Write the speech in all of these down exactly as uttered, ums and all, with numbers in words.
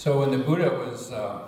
So when the Buddha was, uh,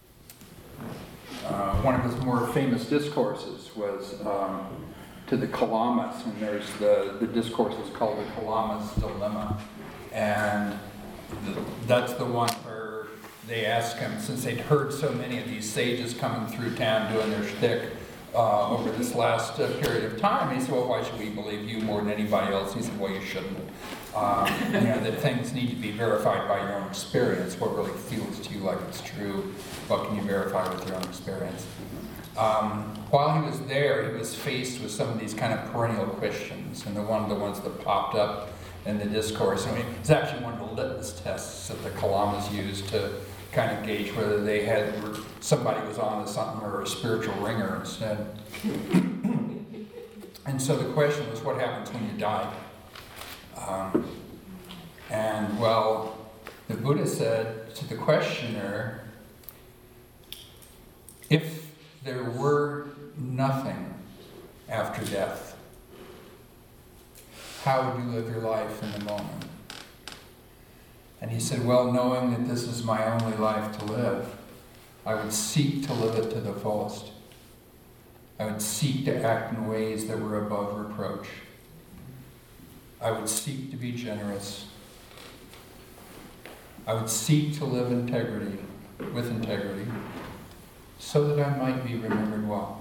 uh, one of his more famous discourses was um, to the Kalamas, and there's the, the discourse is called the Kalamas Dilemma. And the, that's the one where they ask him, since they'd heard so many of these sages coming through town doing their shtick uh, over this last uh, period of time, he said, well, why should we believe you more than anybody else? He said, well, you shouldn't. Um, you know, that things need to be verified by your own experience. What really feels to you like it's true, what can you verify with your own experience? Um, while he was there, he was faced with some of these kind of perennial questions, and the one of the ones that popped up in the discourse, I mean, it's actually one of the litmus tests that the Kalamas used to kind of gauge whether they had, somebody was on to something or a spiritual ringer instead. And so the question was, what happens when you die? Um, and well, the Buddha said to the questioner, if there were nothing after death, how would you live your life in the moment? And he said, well, knowing that this is my only life to live, I would seek to live it to the fullest. I would seek to act in ways that were above reproach. I would seek to be generous. I would seek to live integrity, with integrity, so that I might be remembered well.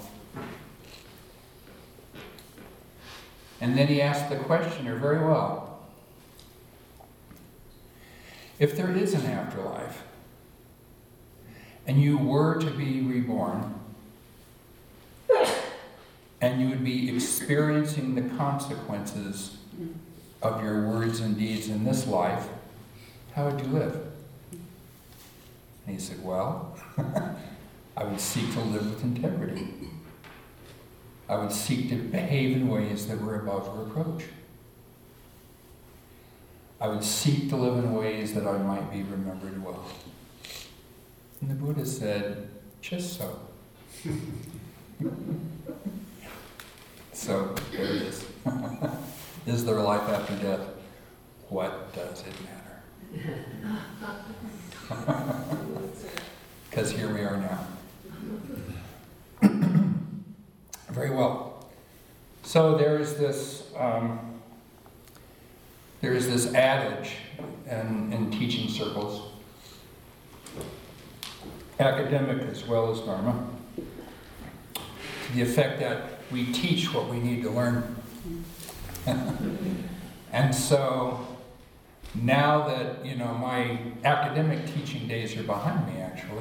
And then he asked the questioner very well, if there is an afterlife, and you were to be reborn, and you would be experiencing the consequences of your words and deeds in this life, how would you live? And he said, well, I would seek to live with integrity. I would seek to behave in ways that were above reproach. I would seek to live in ways that I might be remembered well. And the Buddha said, just so. So, there it is. Is there life after death? What does it matter? Because here we are now. Very well. So there is this um, there is this adage in, in teaching circles, academic as well as Dharma, to the effect that we teach what we need to learn. And so now that, you know, my academic teaching days are behind me, actually,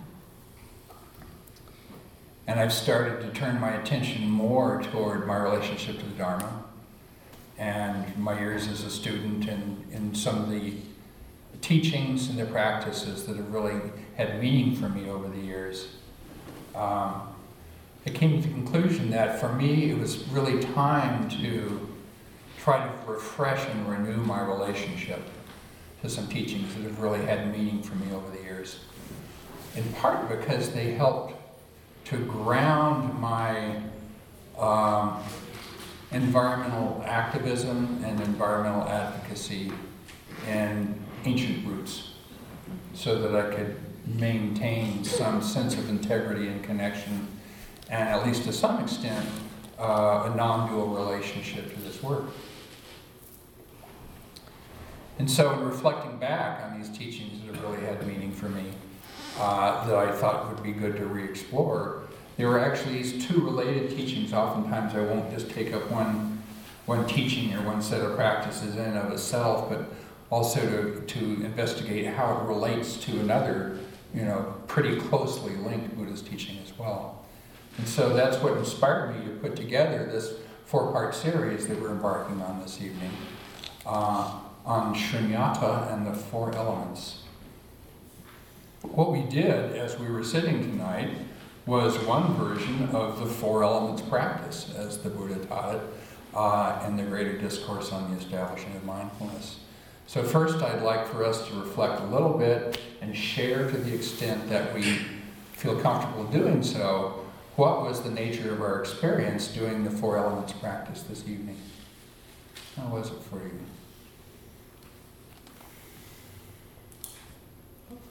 and I've started to turn my attention more toward my relationship to the Dharma and my years as a student and in some of the teachings and the practices that have really had meaning for me over the years. Um, I came to the conclusion that for me it was really time to try to refresh and renew my relationship to some teachings that have really had meaning for me over the years. In part because they helped to ground my um, environmental activism and environmental advocacy in ancient roots, so that I could maintain some sense of integrity and connection, and at least to some extent, uh, a non-dual relationship to this work. And so in reflecting back on these teachings that have really had meaning for me, uh, that I thought would be good to re-explore, there were actually these two related teachings. Oftentimes I won't just take up one, one teaching or one set of practices in and of itself, but also to, to investigate how it relates to another, you know, pretty closely linked Buddhist teaching as well. And so that's what inspired me to put together this four-part series that we're embarking on this evening, uh, on Shunyata and the Four Elements. What we did as we were sitting tonight was one version of the Four Elements practice, as the Buddha taught it, uh, in the Greater Discourse on the Establishment of Mindfulness. So first I'd like for us to reflect a little bit and share, to the extent that we feel comfortable doing so, what was the nature of our experience doing the Four Elements practice this evening. How was it for you?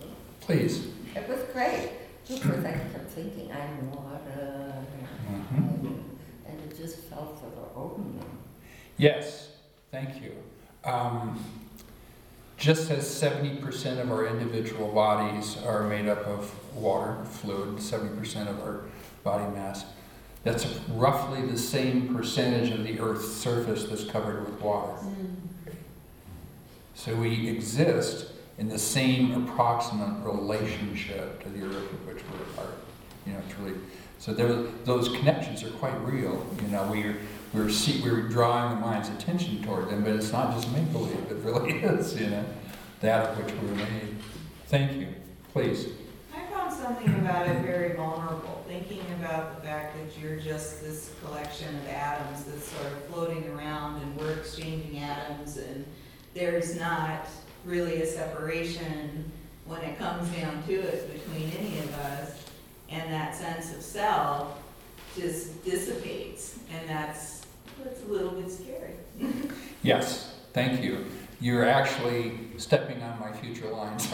Please. It was great. Because I kept thinking, I'm water, Mm-hmm. and, and it just felt sort of open. Yes, thank you. Um, just as seventy percent of our individual bodies are made up of water, fluid, seventy percent of our body mass, that's roughly the same percentage of the Earth's surface that's covered with water. Mm. So we exist in the same approximate relationship to the Earth of which we're a part. You know, it's really, so there, those connections are quite real. You know, we're we're see, we're drawing the mind's attention toward them, but it's not just make believe. It really is. You know, that of which we're made. Thank you. Please. I found something about it very vulnerable, thinking about the fact that you're just this collection of atoms that's sort of floating around and we're exchanging atoms, and there's not really a separation when it comes down to it between any of us, and that sense of self just dissipates, and that's, that's a little bit scary. Yes, thank you. You're actually stepping on my future lines.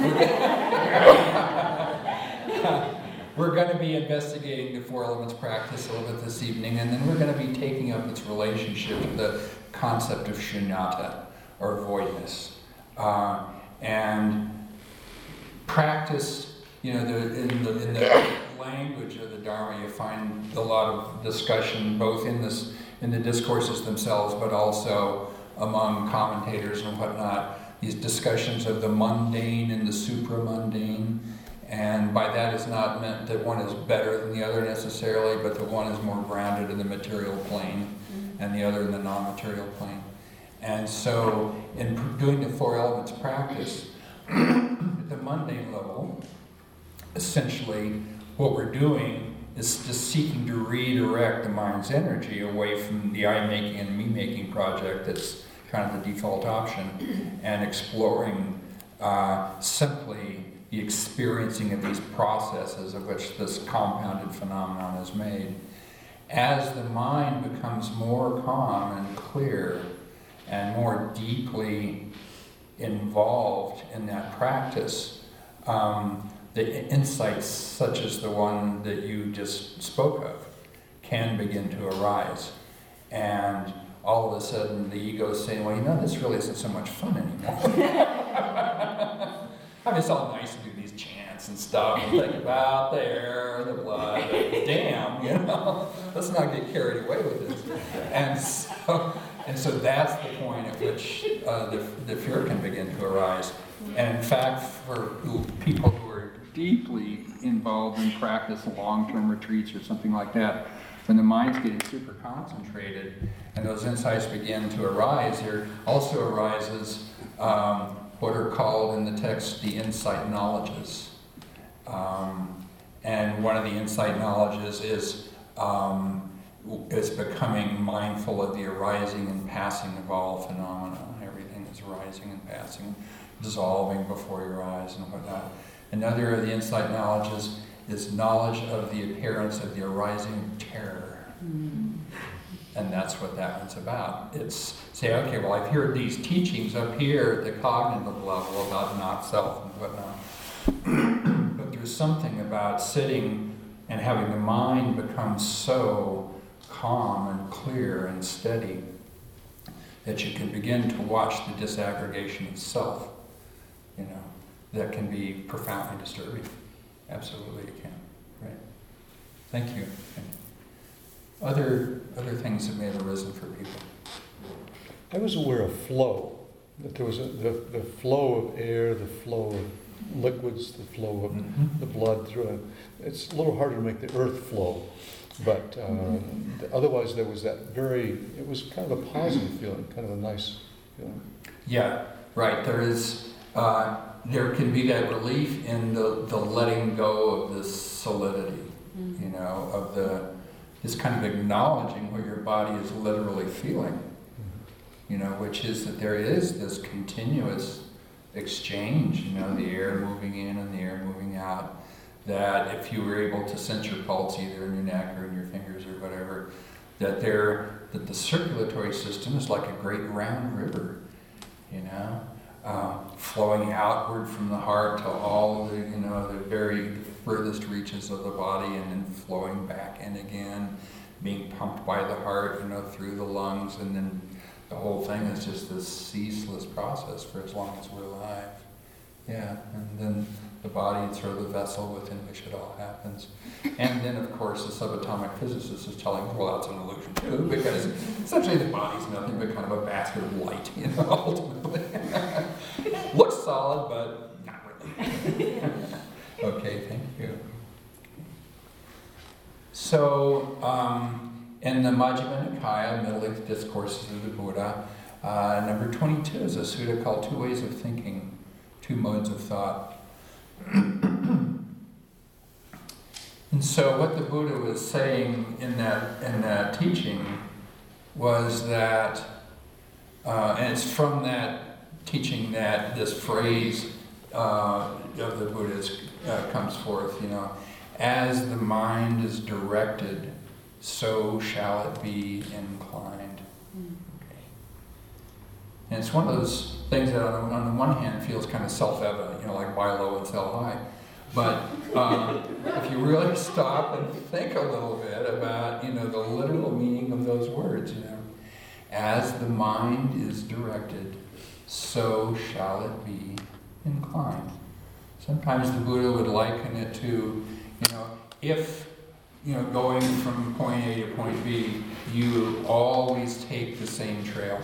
We're going to be investigating the Four Elements practice a little bit this evening, and then we're going to be taking up its relationship to the concept of shunyata, or voidness. Uh, and practice, you know, the, in, the, in the language of the Dharma, you find a lot of discussion both in this in the discourses themselves, but also among commentators and whatnot, these discussions of the mundane and the supramundane. And by that is not meant that one is better than the other necessarily, but that one is more grounded in the material plane and the other in the non-material plane. And so in doing the Four Elements practice, at the mundane level, essentially what we're doing is just seeking to redirect the mind's energy away from the I-making and me-making project that's kind of the default option, and exploring uh, simply the experiencing of these processes of which this compounded phenomenon is made. As the mind becomes more calm and clear and more deeply involved in that practice, um, the insights such as the one that you just spoke of can begin to arise. And all of a sudden the ego is saying, well, you know, this really isn't so much fun anymore. I mean, it's all nice to do these chants and stuff and think about the air, the blood, but damn, you know, let's not get carried away with this. And so, and so that's the point at which uh, the, the fear can begin to arise. And in fact, for people who are deeply involved in practice, long-term retreats or something like that, when the mind's getting super concentrated and those insights begin to arise, there also arises um, what are called in the text the insight knowledges. Um, and one of the insight knowledges is um, is becoming mindful of the arising and passing of all phenomena. Everything is arising and passing, dissolving before your eyes and whatnot. Another of the insight knowledges is knowledge of the appearance of the arising terror. Mm. And that's what that one's about. It's say, okay, well, I've heard these teachings up here at the cognitive level about not self and whatnot. But there's something about sitting and having the mind become so calm and clear and steady that you can begin to watch the disaggregation of self, you know, that can be profoundly disturbing. Absolutely it can. Right. Thank you. Other other things that may have arisen for people. I was aware of flow, that there was a, the, the flow of air, the flow of liquids, the flow of mm-hmm. the blood through it. It's a little harder to make the earth flow, but uh, mm-hmm. otherwise there was that very, it was kind of a positive feeling, kind of a nice feeling. Yeah, right. There is, uh, there can be that relief in the, the letting go of this solidity, mm-hmm. you know, of the, this kind of acknowledging what your body is literally feeling, mm-hmm. you know, which is that there is this continuous exchange, you know, the air moving in and the air moving out, that if you were able to sense your pulse either in your neck or in your fingers or whatever, that there, that the circulatory system is like a great round river, you know. uh, flowing outward from the heart to all of the, you know, the very furthest reaches of the body, and then flowing back in again, being pumped by the heart, you know, through the lungs, and then the whole thing is just this ceaseless process for as long as we're alive. Yeah, and then the body is sort of the vessel within which it all happens. And then, of course, the subatomic physicist is telling us, well, that's an illusion too, because essentially the body's nothing but kind of a basket of light, you know, ultimately. Looks solid, but not really. Okay, thank you. So, um, in the Majjhima Nikaya, Middle-length Discourses of the Buddha, uh, number twenty-two is a sutta called Two Ways of Thinking, Two Modes of Thought. And so what the Buddha was saying in that, in that teaching was that, uh, and it's from that teaching that this phrase uh, of the Buddha's uh, comes forth, you know, as the mind is directed, so shall it be inclined. Okay. And it's one of those things that on the, on the one hand feels kind of self-evident, you know, like buy low and sell high. But um, if you really stop and think a little bit about, you know, the literal meaning of those words, you know, as the mind is directed, so shall it be inclined. Sometimes the Buddha would liken it to, you know, if, you know, going from point A to point B, you always take the same trail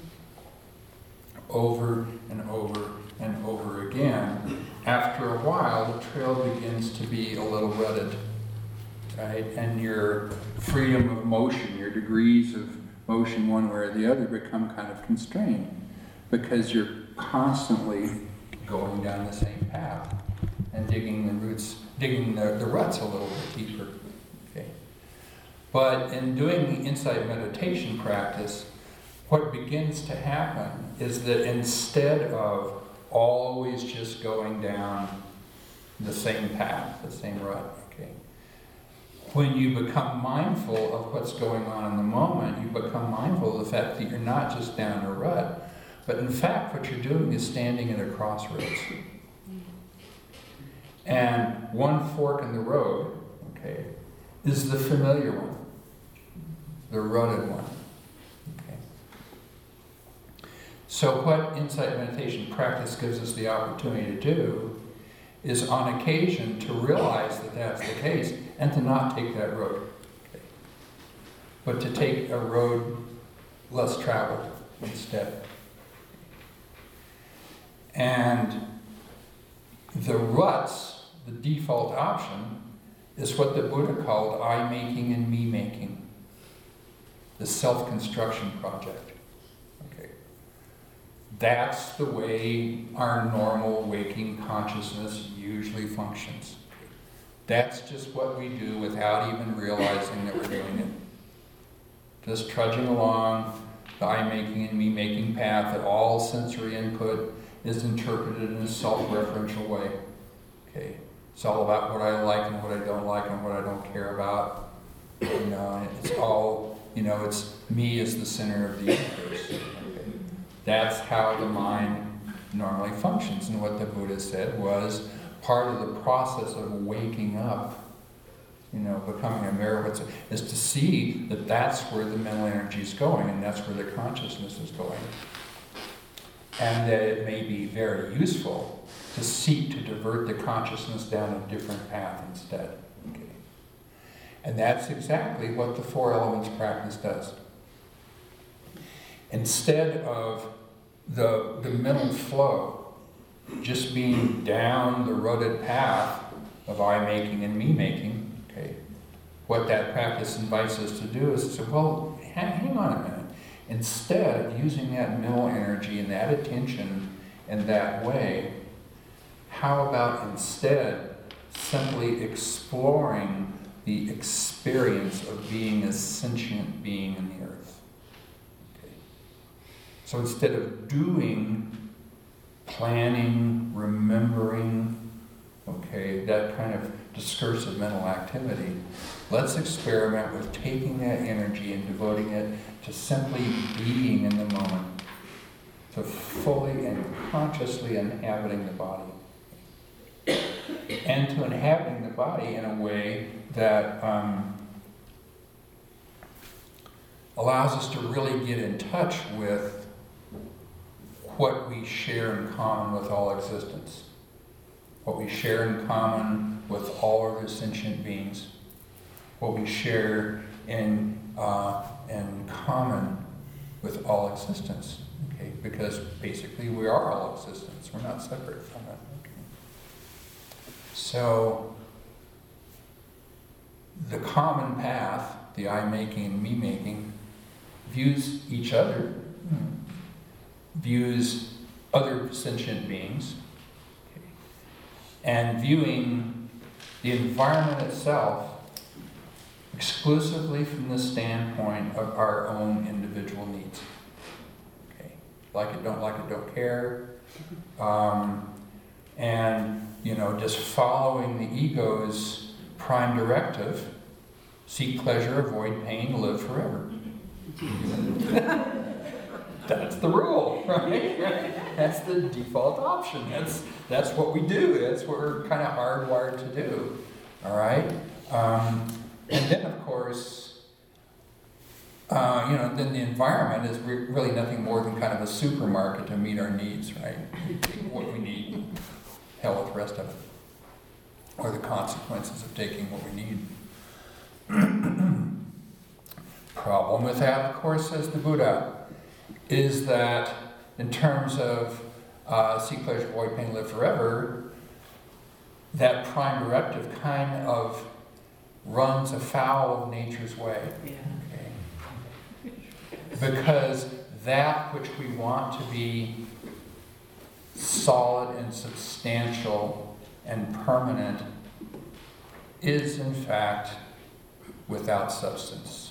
over and over and over again. After a while, the trail begins to be a little rutted, right? And your freedom of motion, your degrees of motion one way or the other become kind of constrained because you're constantly going down the same path and digging the roots, digging the, the ruts a little bit deeper. Okay. But in doing the insight meditation practice, what begins to happen is that instead of always just going down the same path, the same rut, okay, when you become mindful of what's going on in the moment, you become mindful of the fact that you're not just down a rut, but in fact what you're doing is standing at a crossroads. And one fork in the road, okay, is the familiar one, the rutted one. Okay. So what insight meditation practice gives us the opportunity to do is on occasion to realize that that's the case and to not take that road, okay, but to take a road less traveled instead. And the ruts, the default option, is what the Buddha called I-making and me-making, the self-construction project. Okay. That's the way our normal waking consciousness usually functions. That's just what we do without even realizing that we're doing it. Just trudging along the I-making and me-making path that all sensory input is interpreted in a self-referential way. Okay, it's all about what I like and what I don't like and what I don't care about. You know, it's all, you know, it's me as the center of the universe. Okay. That's how the mind normally functions. And what the Buddha said was part of the process of waking up, you know, becoming aware of it, is to see that that's where the mental energy is going and that's where the consciousness is going. And that it may be very useful to seek to divert the consciousness down a different path instead. Okay. And that's exactly what the Four Elements practice does. Instead of the, the mental flow just being down the rutted path of I-making and me-making, okay, what that practice invites us to do is to say, well, hang, hang on a minute. Instead of using that mental energy and that attention in that way, how about instead simply exploring the experience of being a sentient being in the earth? Okay. So instead of doing, planning, remembering, okay, that kind of discursive mental activity, let's experiment with taking that energy and devoting it to simply being in the moment. to fully and consciously inhabiting the body. And to inhabiting the body in a way that um, allows us to really get in touch with what we share in common with all existence, what we share in common with all other sentient beings, what we share in, uh, in common with all existence, okay? Because basically we are all existence, we're not separate from it. Okay? So, the common path, the I-making and me-making, views each other, views other sentient beings, okay, and viewing the environment itself exclusively from the standpoint of our own individual needs. Okay, like it, don't like it, don't care, um, and you know, just following the ego's prime directive: seek pleasure, avoid pain, live forever. That's the rule, right? That's the default option. That's that's what we do. That's what we're kind of hardwired to do. All right. Um, and then, of course, uh, you know, then the environment is re- really nothing more than kind of a supermarket to meet our needs, right? We take what we need, hell with the rest of it, or the consequences of taking what we need. Problem with that, of course, says the Buddha, is that in terms of uh, seek pleasure, avoid pain, live forever, that prime directive kind of runs afoul of nature's way. Okay? Because that which we want to be solid and substantial and permanent is in fact without substance.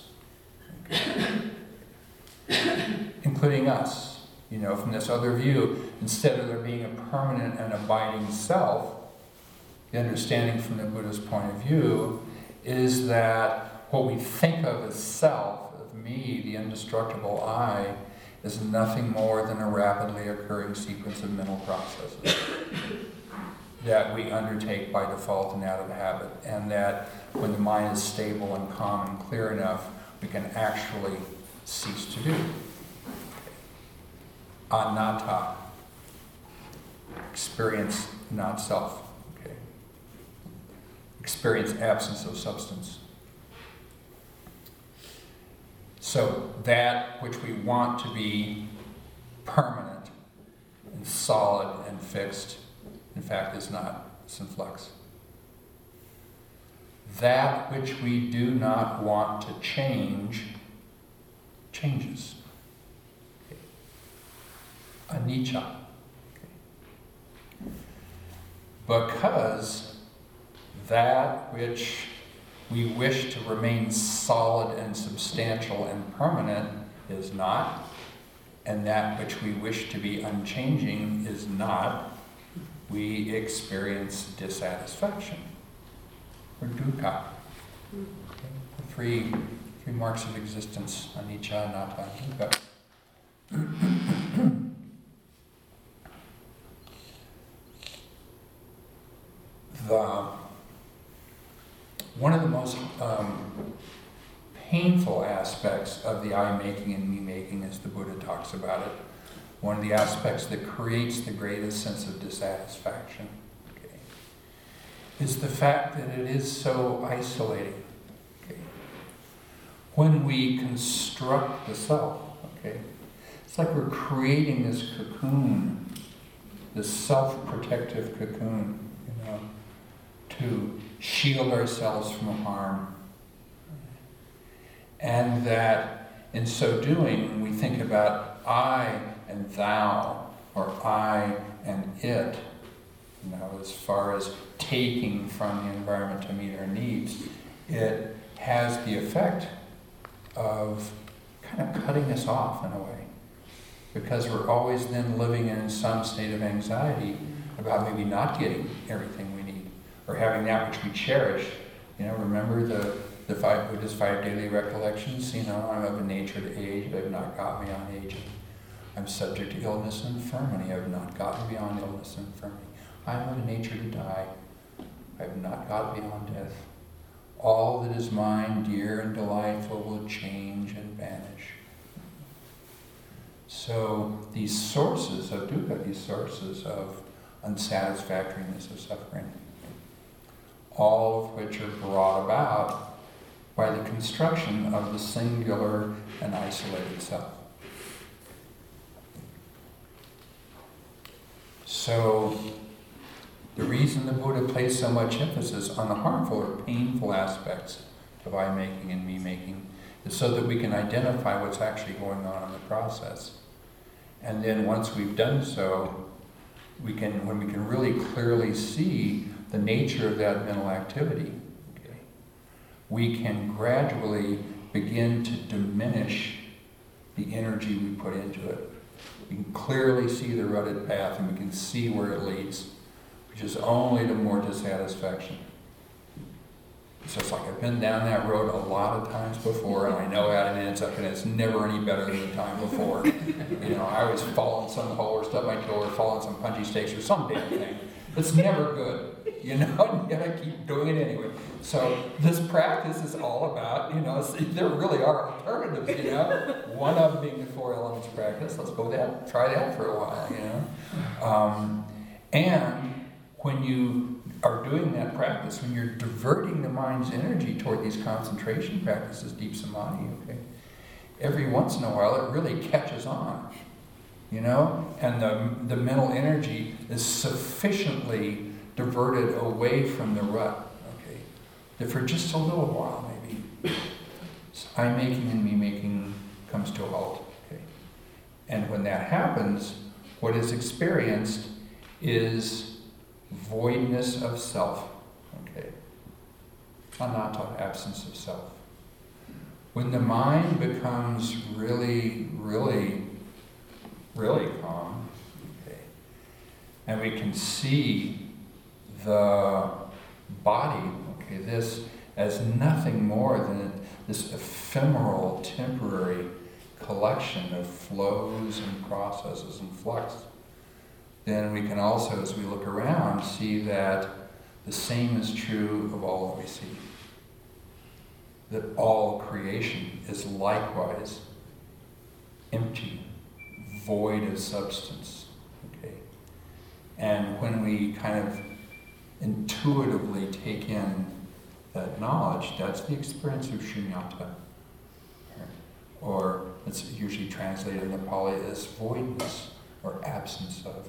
Including us, you know, from this other view, instead of there being a permanent and abiding self, the understanding from the Buddha's point of view is that what we think of as self, of me, the indestructible I, is nothing more than a rapidly occurring sequence of mental processes that we undertake by default and out of habit, and that when the mind is stable and calm and clear enough, we can actually cease to do. Anatta, experience not self. Okay. Experience absence of substance. So that which we want to be permanent and solid and fixed, in fact, is not. It's in flux. That which we do not want to change, changes. Okay. Anicca. Okay. Because that which we wish to remain solid and substantial and permanent is not, and that which we wish to be unchanging is not, we experience dissatisfaction. Or dukkha. Okay. The three, three marks of existence: anicca, anatta, dukkha. the one of the most um, painful aspects of the I-making and me-making, as the Buddha talks about it, one of the aspects that creates the greatest sense of dissatisfaction, okay, is the fact that it is so isolating. Okay. When we construct the self, okay, it's like we're creating this cocoon, this self-protective cocoon, you know, to shield ourselves from harm. And that in so doing, we think about I and thou, or I and it, you know, as far as taking from the environment to meet our needs. It has the effect of kind of cutting us off in a way, because we're always then living in some state of anxiety about maybe not getting everything we need, or having that which we cherish. You know, remember the, the five Buddha's five daily recollections, you know, I'm of a nature to age, but have not got me on aging. I'm subject to illness and infirmity. I have not gotten beyond illness and infirmity. I am of nature to die. I have not got beyond death. All that is mine, dear and delightful, will change and vanish. So these sources of dukkha, these sources of unsatisfactoriness of suffering, all of which are brought about by the construction of the singular and isolated self. So the reason the Buddha placed so much emphasis on the harmful or painful aspects of I-making and me-making is so that we can identify what's actually going on in the process. And then once we've done so, we can, when we can really clearly see the nature of that mental activity, okay, we can gradually begin to diminish the energy we put into it. We can clearly see the rutted path and we can see where it leads, which is only to more dissatisfaction. It's just like I've been down that road a lot of times before, and I know how it ends up, and it's never any better than the time before. You know, I always fall in some hole or stub my toe or fall in some punchy stakes or some damn thing. It's never good, you know, and yet I keep doing it anyway. So this practice is all about, you know, there really are alternatives, you know. One of them being the four elements practice. Let's go that, try that for a while, you know. Um, and when you are doing that practice, when you're diverting the mind's energy toward these concentration practices, deep samadhi, okay, every once in a while it really catches on, you know, and the, the mental energy is sufficiently diverted away from the rut, okay, that for just a little while maybe, I-making and me-making comes to a halt, okay. And when that happens, what is experienced is voidness of self, okay, anatta, absence of self. When the mind becomes really, really, really calm, okay, and we can see the body, okay, this as nothing more than this ephemeral, temporary collection of flows and processes and flux, then we can also, as we look around, see that the same is true of all that we see. That all creation is likewise empty, void of substance. Okay? And when we kind of intuitively take in that knowledge, that's the experience of shunyata. Or it's usually translated in the Pali as voidness or absence of.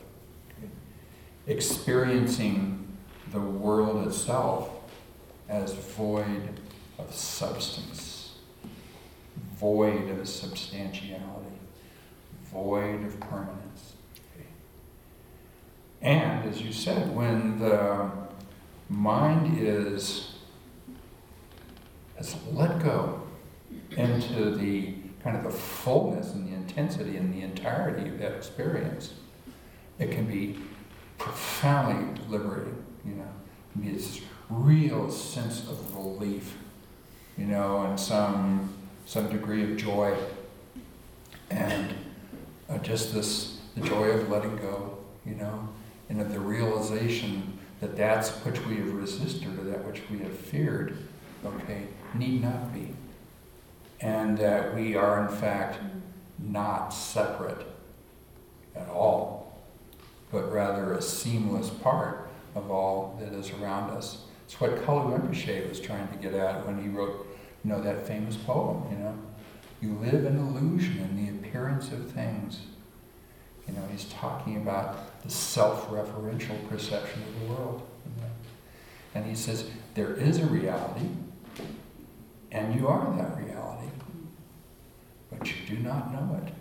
Experiencing the world itself as void of substance, void of substantiality, void of permanence. Okay. And as you said, when the mind is has let go into the kind of the fullness and the intensity and the entirety of that experience, it can be profoundly liberating, you know. I mean, it's this real sense of relief, you know, and some some degree of joy, and uh, just this the joy of letting go, you know, and of the realization that that's which we have resisted or that which we have feared, okay, need not be, and that we are in fact not separate at all, but rather a seamless part of all that is around us. It's what Kalu Rinpoche was trying to get at when he wrote, you know, that famous poem, you know. You live in illusion in the appearance of things. You know, he's talking about the self-referential perception of the world. You know? And he says, there is a reality, and you are that reality, but you do not know it.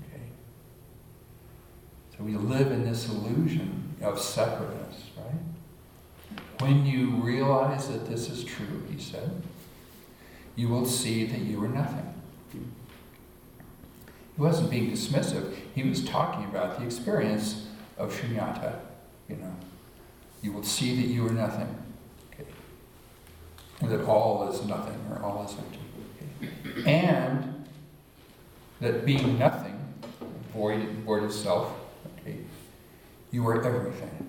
So we live in this illusion of separateness, right? When you realize that this is true, he said, you will see that you are nothing. He wasn't being dismissive. He was talking about the experience of shunyata, you know. You will see that you are nothing, okay? And that all is nothing or all is empty. Okay? And that being nothing, void, void of self, okay, you are everything.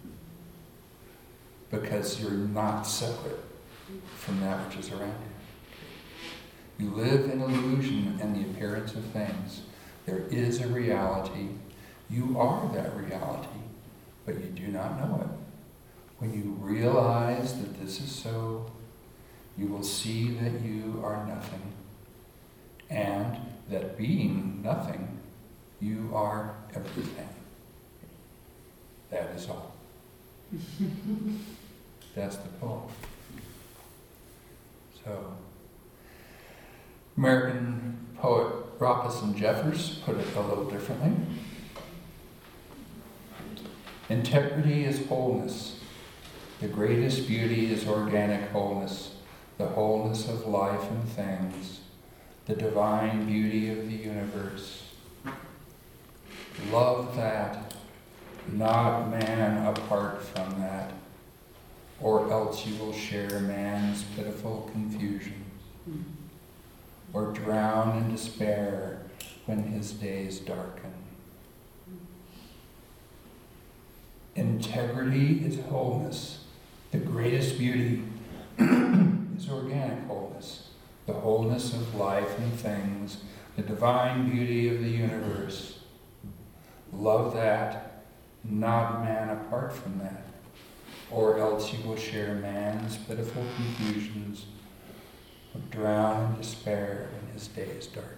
Because you're not separate from that which is around you. You live in illusion and the appearance of things. There is a reality. You are that reality, but you do not know it. When you realize that this is so, you will see that you are nothing, and that being nothing, you are everything. That is all. That's the poem. So, American poet Robinson Jeffers put it a little differently. Integrity is wholeness. The greatest beauty is organic wholeness, the wholeness of life and things, the divine beauty of the universe. Love that, not man apart from that, or else you will share man's pitiful confusion, or drown in despair when his days darken. Integrity is wholeness. The greatest beauty is organic wholeness, the wholeness of life and things, the divine beauty of the universe. Love that, not man apart from that, or else you will share man's pitiful confusions, or drown in despair when his days darken.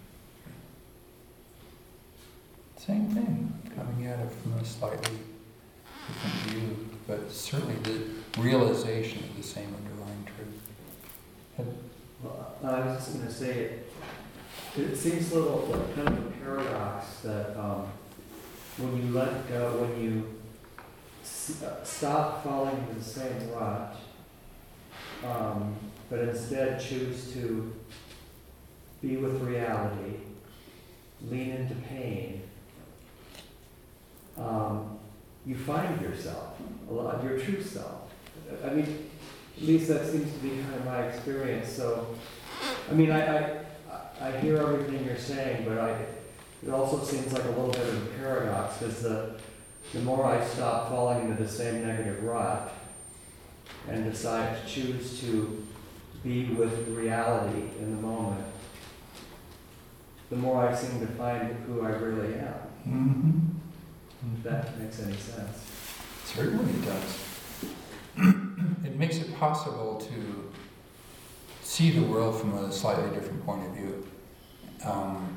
Same thing, coming at it from a slightly different view, but certainly the realization of the same underlying truth. And Well, I was just going to say, it, it seems a little like kind of a paradox that um, when you let go, when you s- uh, stop falling into the same rut, um, but instead choose to be with reality, lean into pain, um, you find yourself, a lot, your true self. I mean, at least that seems to be kind of my experience. So, I mean, I, I, I hear everything you're saying, but I, it also seems like a little bit of a paradox, because the, the more I stop falling into the same negative rut and decide to choose to be with reality in the moment, the more I seem to find who I really am. mm-hmm. If that makes any sense. Certainly it does. It makes it possible to see the world from a slightly different point of view. Um,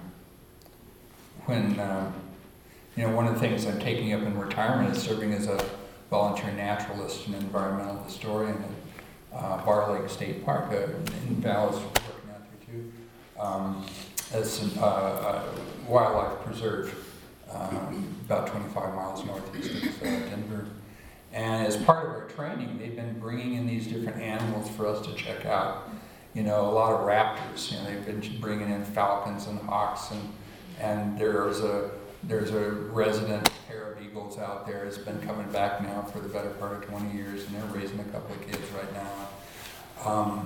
when, um, you know, one of the things I'm taking up in retirement is serving as a volunteer naturalist and environmental historian at uh, Bar Lake State Park uh, in Dallas, working out there too, um, as a uh, uh, wildlife preserve. Um, about twenty-five miles northeast of uh, Denver. And as part of our training, they've been bringing in these different animals for us to check out. You know, a lot of raptors. You know, they've been bringing in falcons and hawks, and and there's a there's a resident pair of eagles out there that's been coming back now for the better part of twenty years, and they're raising a couple of kids right now. Um,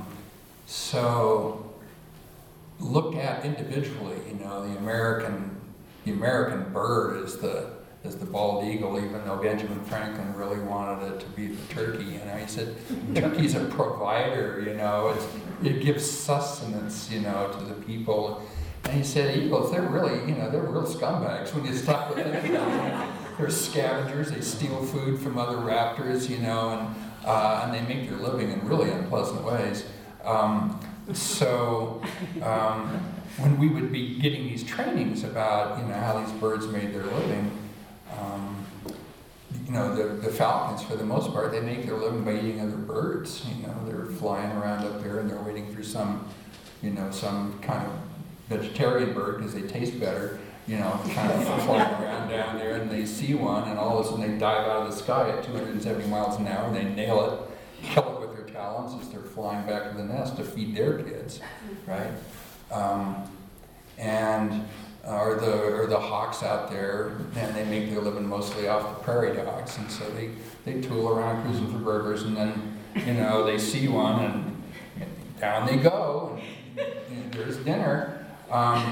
so, looked at individually, you know, the American. The American bird is the is the bald eagle, even though Benjamin Franklin really wanted it to be the turkey. You know, he said turkey's a provider. You know, it's, it gives sustenance, you know, to the people. And he said eagles, they're really, you know, they're real scumbags when you stop to think about it. They're scavengers. They steal food from other raptors, you know, and uh, and they make their living in really unpleasant ways. Um, so. Um, When we would be getting these trainings about, you know, how these birds made their living, um, you know, the, the falcons, for the most part, they make their living by eating other birds. You know, they're flying around up there and they're waiting for some, you know, some kind of vegetarian bird because they taste better, you know, kind of flying around down there, and they see one, and all of a sudden they dive out of the sky at two hundred seventy miles an hour, and they nail it, kill it with their talons as they're flying back to the nest to feed their kids, right? Um, and uh, or the or the hawks out there, and they make their living mostly off the prairie dogs, and so they, they tool around cruising for burgers, and then, you know, they see one and down they go, and, and there's dinner. Um,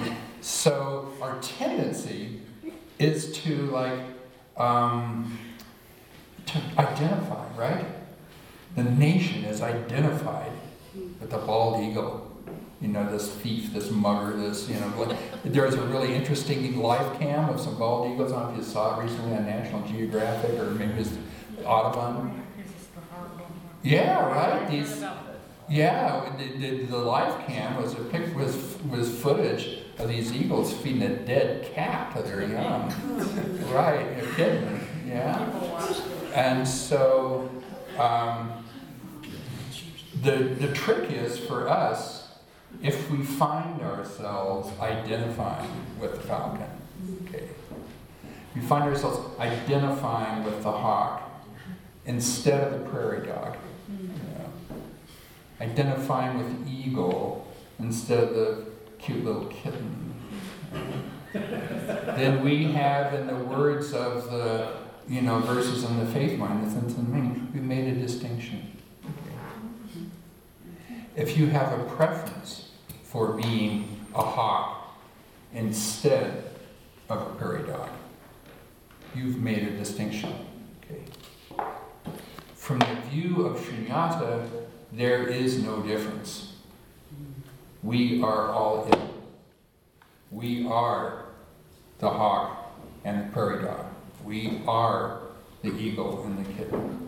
So our tendency is to like, um, to identify, right? The nation is identified with the bald eagle. You know, this thief, this mugger, this, you know, like, there was a really interesting live cam of some bald eagles. I don't know if you saw it recently on National Geographic or maybe it was Audubon. Yeah, right. These, yeah, the, the, the live cam was a pic, was was footage of these eagles feeding a dead cat to their young. Right, you're kidding. Yeah. And so um, the the trick is for us, if we find ourselves identifying with the falcon, okay, we find ourselves identifying with the hawk instead of the prairie dog, you know, identifying with the eagle instead of the cute little kitten, then we have, in the words of the, you know, verses in the faith line, the sense and meaning, we made a distinction. If you have a preference for being a hawk instead of a prairie dog, you've made a distinction. Okay. From the view of Shunyata, there is no difference. We are all it. We are the hawk and the prairie dog. We are the eagle and the kitten.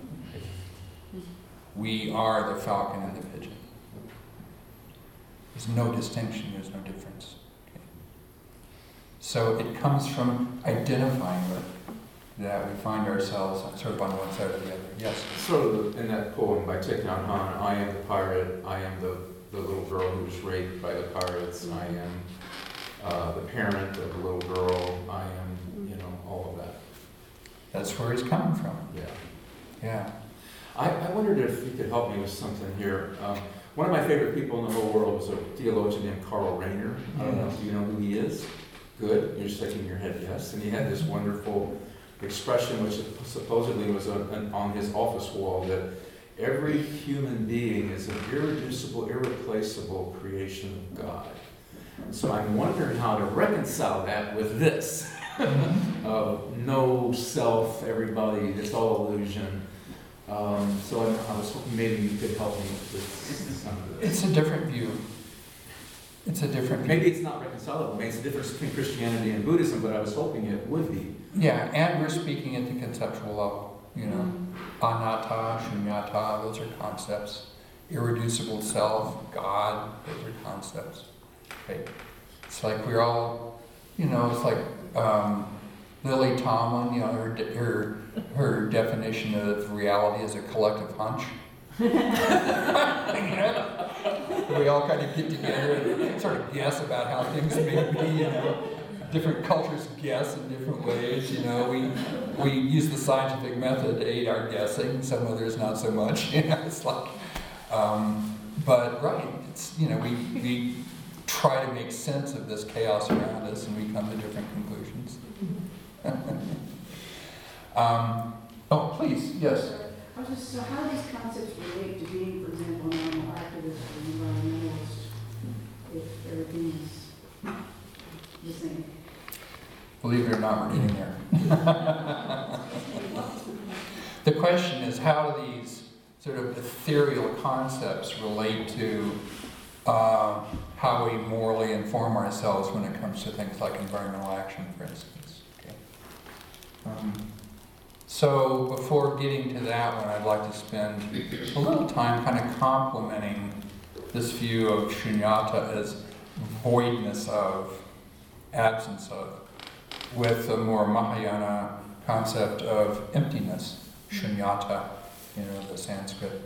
We are the falcon and the pigeon. There's no distinction, there's no difference. Okay. So it comes from identifying with that we find ourselves sort of on one side or the other. Yes? Sort of in that poem by Thich Nhat Hanh, I am the pirate, I am the, the little girl who was raped by the pirates, I am uh, the parent of the little girl, I am, you know, all of that. That's where he's coming from. Yeah. Yeah. I, I wondered if you could help me with something here. Um, one of my favorite people in the whole world was a theologian named Karl Rahner. I don't know if you know who he is. Good. You're shaking your head yes. And he had this wonderful expression, which supposedly was on, on his office wall, that every human being is an irreducible, irreplaceable creation of God. So I'm wondering how to reconcile that with this. Of no self, everybody, it's all illusion. Um, so I, I was hoping maybe you could help me with some of this. It's a different view. It's a different view. Maybe it's not reconcilable. Maybe it's a difference between Christianity and Buddhism, but I was hoping it would be. Yeah, and we're speaking at the conceptual level, you know. Anatta, Shunyata, those are concepts. Irreducible self, God, those are concepts. Okay. It's like we're all, you know, it's like um, Lily Tomlin, you know, her, her, her definition of reality is a collective hunch. You know? We all kind of get together and sort of guess about how things may be, you know. Different cultures guess in different ways, you know. We we use the scientific method to aid our guessing, some others not so much, you know. It's like, um, but right, it's, you know, we, we try to make sense of this chaos around us and we come to different conclusions. um, oh, please, yes. I was just, so how do these concepts relate to being, for example, an animal activist or environmentalist, if everything is the same? Believe it or not, we're getting there. The question is, how do these sort of ethereal concepts relate to uh, how we morally inform ourselves when it comes to things like environmental action, for instance? Okay. Um, so before getting to that one, I'd like to spend a little time kind of complementing this view of shunyata as voidness of, absence of, with a more Mahayana concept of emptiness, shunyata, you know, the Sanskrit.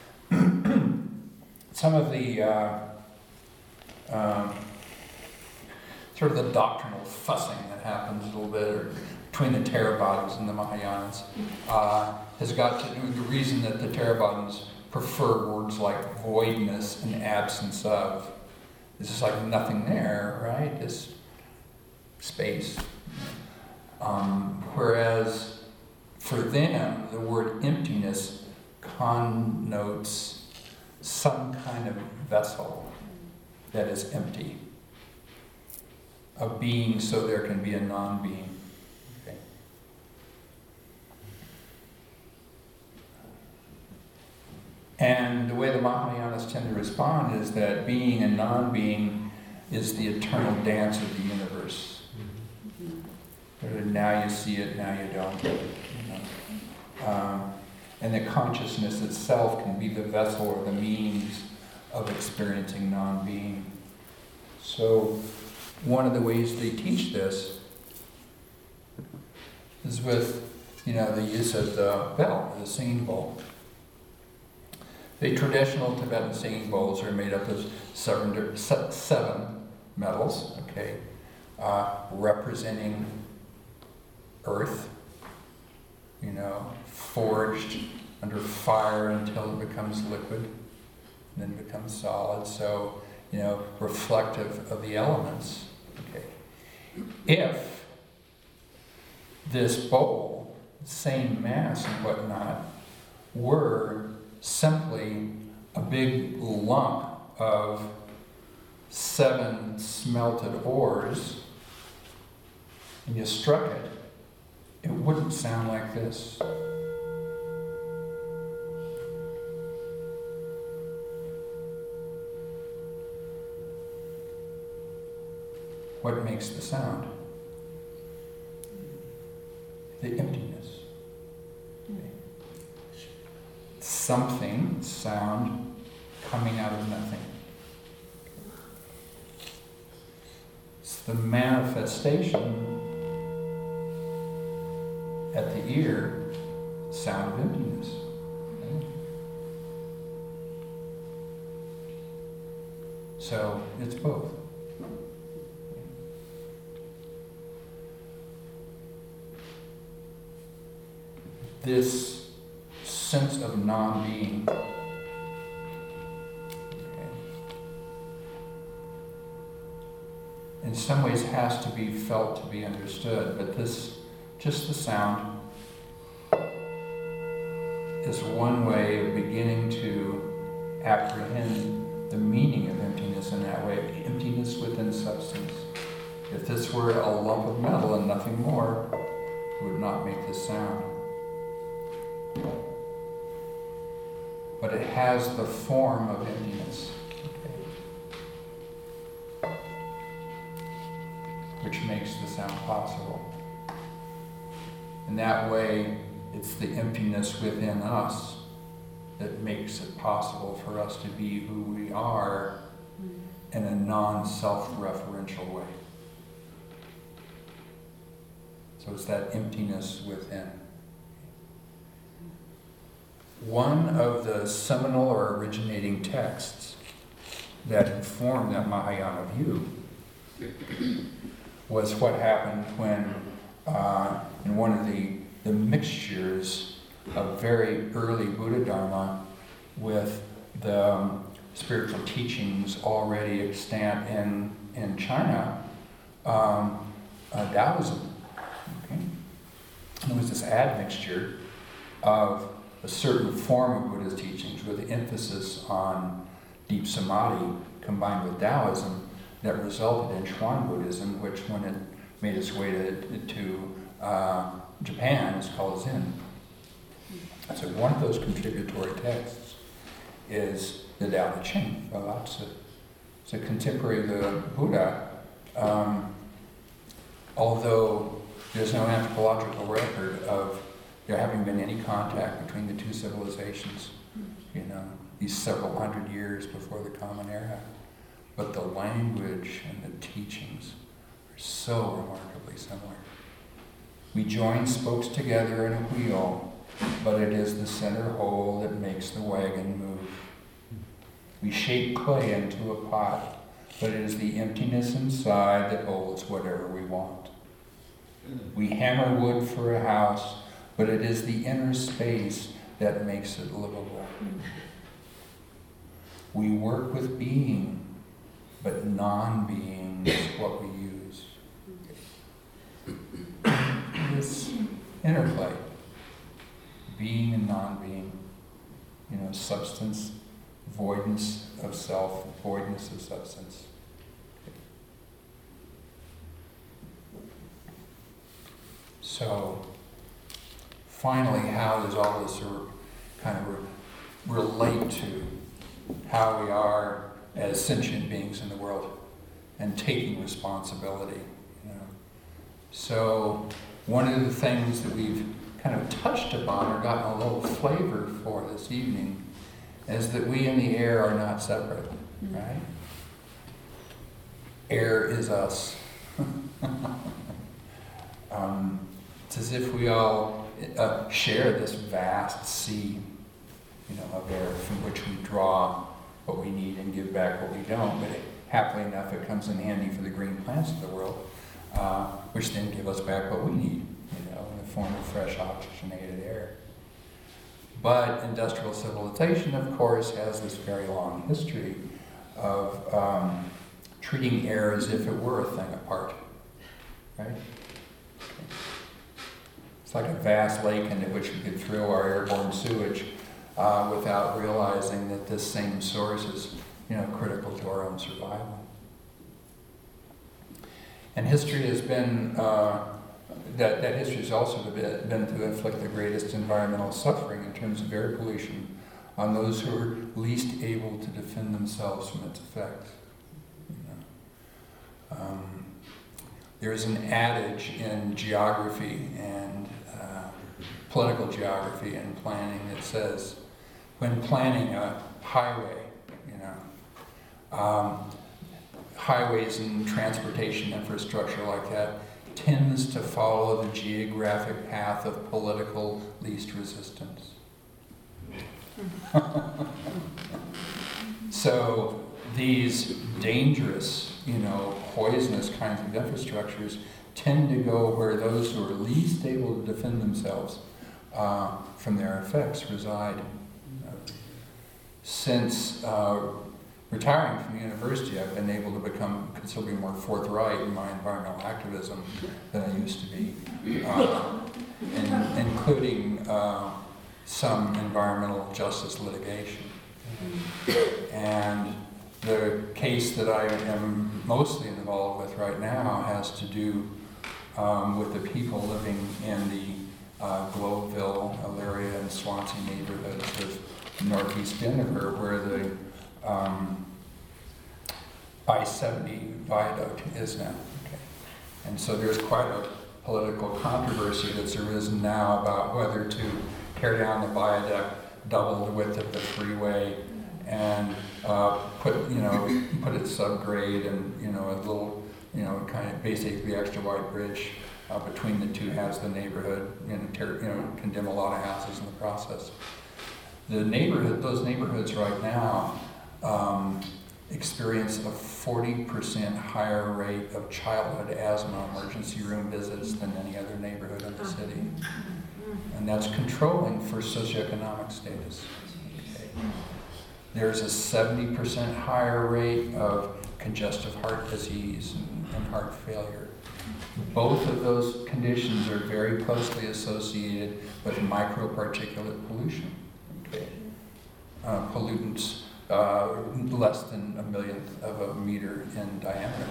Some of the uh, um, sort of the doctrinal fussing that happens a little bit or between the Theravadas and the Mahayanas uh, has got to do with the reason that the Theravadas prefer words like voidness and absence of. It's just like nothing there, right? It's space. Um, whereas for them, the word emptiness connotes some kind of vessel that is empty. a being so there can be a non-being. Okay. And the way the Mahayanas tend to respond is that being and non-being is the eternal dance of the universe. Now you see it, now you don't. You know. um, and that consciousness itself can be the vessel or the means of experiencing non-being. So one of the ways they teach this is with, you know, the use of the bell, the singing bowl. The traditional Tibetan singing bowls are made up of seven, seven metals, okay, uh, representing earth, you know, forged under fire until it becomes liquid, and then becomes solid. So, you know, reflective of the elements. Okay. If this bowl, same mass and whatnot, were simply a big lump of seven smelted ores, and you struck it, it wouldn't sound like this. What makes the sound? The emptiness. Something, sound, coming out of nothing. It's the manifestation at the ear, sound of emptiness. Okay? So it's both. This sense of non-being, okay, in some ways has to be felt to be understood, but this, just the sound, is one way of beginning to apprehend the meaning of emptiness in that way, emptiness within substance. If this were a lump of metal and nothing more, it would not make this sound. But it has the form of emptiness, okay, which makes the sound possible. In that way, it's the emptiness within us that makes it possible for us to be who we are in a non-self-referential way. So it's that emptiness within. One of the seminal or originating texts that informed that Mahayana view was what happened when, uh, in one of the, the mixtures of very early Buddha Dharma with the um, spiritual teachings already extant in, in China, um, uh, Taoism. Okay? There was this admixture of a certain form of Buddha's teachings with emphasis on deep samadhi combined with Taoism that resulted in Chuan Buddhism, which when it made its way to, to uh, Japan is called Zen. So one of those contributory texts is the Tao Te Ching by Lao Tzu. It's a contemporary of the Buddha, um, although there's no anthropological record of there having been any contact between the two civilizations, you know, these several hundred years before the Common Era. But the language and the teachings are so remarkably similar. We join spokes together in a wheel, but it is the center hole that makes the wagon move. We shape clay into a pot, but it is the emptiness inside that holds whatever we want. We hammer wood for a house, but it is the inner space that makes it livable. We work with being, but non-being is what we use. This interplay, being and non-being, you know, substance, voidness of self, voidness of substance. So finally, how does all this sort of kind of re- relate to how we are as sentient beings in the world and taking responsibility? You know? So one of the things that we've kind of touched upon or gotten a little flavor for this evening is that we and the air are not separate, right? Air is us. um, it's as if we all uh, share this vast sea, you know, of air from which we draw what we need and give back what we don't. But it, happily enough, it comes in handy for the green plants of the world, uh, which then give us back what we need, you know, in the form of fresh oxygenated air. But industrial civilization, of course, has this very long history of um, treating air as if it were a thing apart, right? It's like a vast lake into which we could throw our airborne sewage uh, without realizing that this same source is, you know, critical to our own survival. And history has been, uh, that, that history has also been, been to inflict the greatest environmental suffering in terms of air pollution on those who are least able to defend themselves from its effects. You know? um, there's an adage in geography and uh, political geography and planning that says, when planning a highway, you know, um, highways and transportation infrastructure like that tends to follow the geographic path of political least resistance. So these dangerous, you know, poisonous kinds of infrastructures tend to go where those who are least able to defend themselves uh, from their effects reside. Since uh, retiring from university, I've been able to become considerably more forthright in my environmental activism than I used to be, uh, in, including uh, some environmental justice litigation. And the case that I am mostly involved with right now has to do um, with the people living in the uh, Globeville, Elyria, and Swansea neighborhoods of northeast Denver, where the um, I seventy viaduct is now. Okay. And so there's quite a political controversy that's arisen now about whether to tear down the viaduct, double the width of the freeway, and uh, put, you know, put it subgrade and, you know, a little, you know, kind of basically extra wide bridge uh, between the two halves of the neighborhood, and tear, you know, condemn a lot of houses in the process. The neighborhood, those neighborhoods right now um, experience a forty percent higher rate of childhood asthma emergency room visits than any other neighborhood in the city. And that's controlling for socioeconomic status. Okay. There's a seventy percent higher rate of congestive heart disease and, and heart failure. Both of those conditions are very closely associated with microparticulate pollution. Okay. Uh, pollutants uh, less than a millionth of a meter in diameter.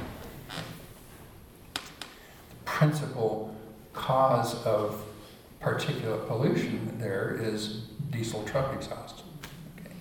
The principal cause of particulate pollution there is diesel truck exhaust. Okay.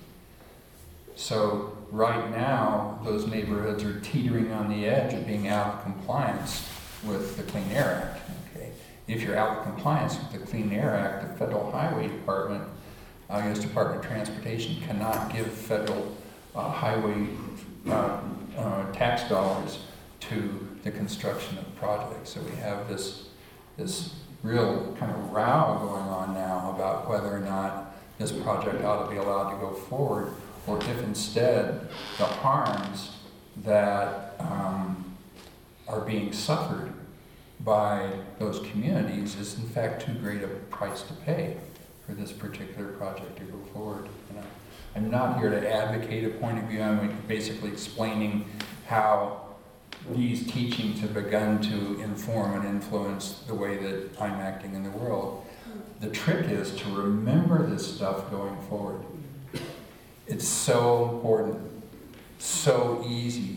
So right now, those neighborhoods are teetering on the edge of being out of compliance with the Clean Air Act. Okay. If you're out of compliance with the Clean Air Act, the Federal Highway Department, uh, U S Department of Transportation, cannot give federal uh, highway uh, uh, tax dollars to the construction of projects. So we have this this real kind of row going on now about whether or not this project ought to be allowed to go forward, or if instead the harms that um, are being suffered by those communities is in fact too great a price to pay for this particular project to go forward. You know, I'm not here to advocate a point of view. I'm basically explaining how these teachings have begun to inform and influence the way that I'm acting in the world. The trick is to remember this stuff going forward. It's so important, so easy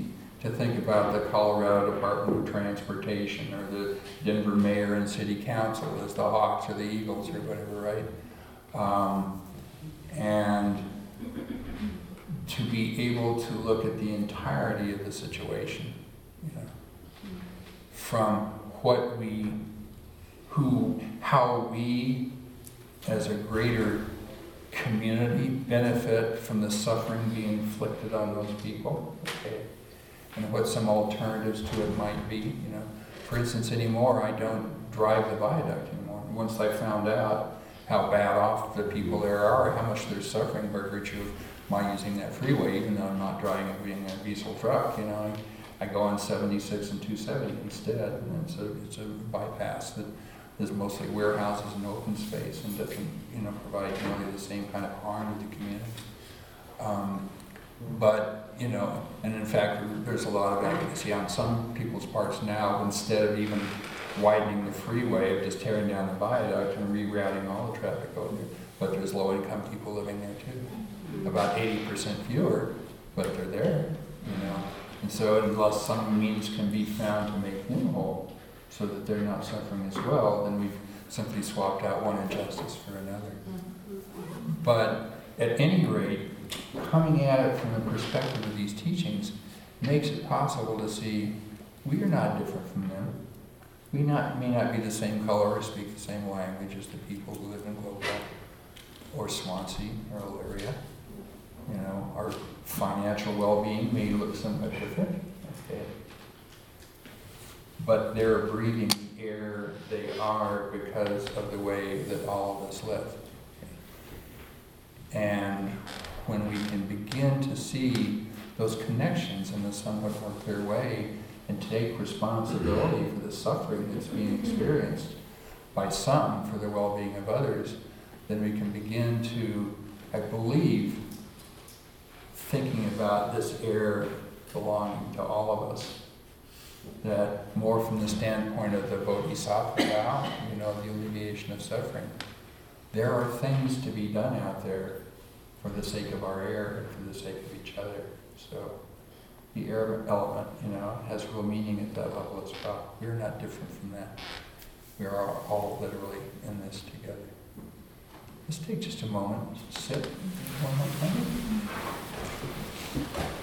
to think about the Colorado Department of Transportation or the Denver Mayor and City Council as the Hawks or the Eagles or whatever, right? Um, and to be able to look at the entirety of the situation, you know, from what we, who, how we as a greater community benefit from the suffering being inflicted on those people, okay, and what some alternatives to it might be, you know. For instance, anymore, I don't drive the viaduct anymore. Once I found out how bad off the people there are, how much they're suffering by virtue of my using that freeway, even though I'm not driving a, being a diesel truck, you know, I, I go on seventy-six and two seventy instead, and it's a, it's a bypass that is mostly warehouses and open space and doesn't, you know, provide nearly the same kind of harm to the community. Um, but, you know, and in fact, there's a lot of advocacy on some people's parts now, instead of even widening the freeway, of just tearing down the viaduct and rerouting all the traffic over there. But there's low-income people living there too. About eighty percent fewer, but they're there, you know. And so unless some means can be found to make them whole, so that they're not suffering as well, then we've simply swapped out one injustice for another. But at any rate, coming at it from the perspective of these teachings makes it possible to see we are not different from them. We not, may not be the same color or speak the same language as the people who live in Global or Swansea or Elyria. You know, our financial well-being may look somewhat different. Okay. But they're breathing the air they are because of the way that all of us live. And when we can begin to see those connections in a somewhat more clear way and take responsibility for the suffering that's being experienced by some for the well-being of others, then we can begin to, I believe, thinking about this air belonging to all of us. That more from the standpoint of the Bodhisattva vow, you know, the alleviation of suffering. There are things to be done out there for the sake of our air and for the sake of each other. So the air element, you know, has real meaning at that level as well. We're not different from that. We are all literally in this together. Let's take just a moment to sit one more time.